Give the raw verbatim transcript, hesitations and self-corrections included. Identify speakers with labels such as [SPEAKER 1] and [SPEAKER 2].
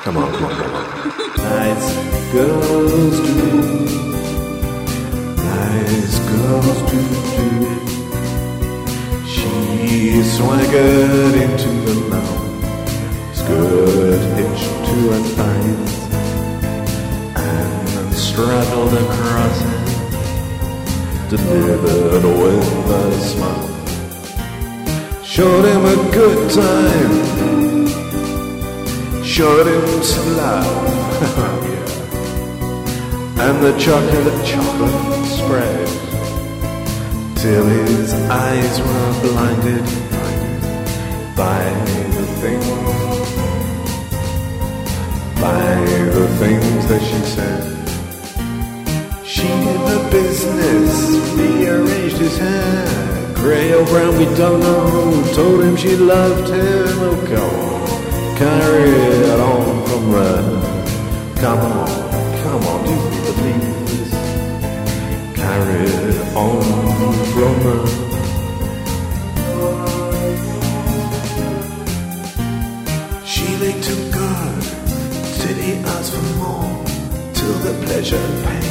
[SPEAKER 1] Come on, come on, come on. Nice girls do. Nice girls do do. She swaggered into the lawn, skirt hitched to her thighs, and straddled across it, delivered with a smile. Showed him a good time, showed him some love, yeah. And the chocolate, chocolate spread, till his eyes were blinded by the things, by the things that she said. She did the business, rearranged his hair, grey or brown, we don't know. Told him she loved him. Oh, come on, carry it on from there. Come on, come on, do you believe this? Carry it on from there. She lay too good till he asked for more, till the pleasure and pain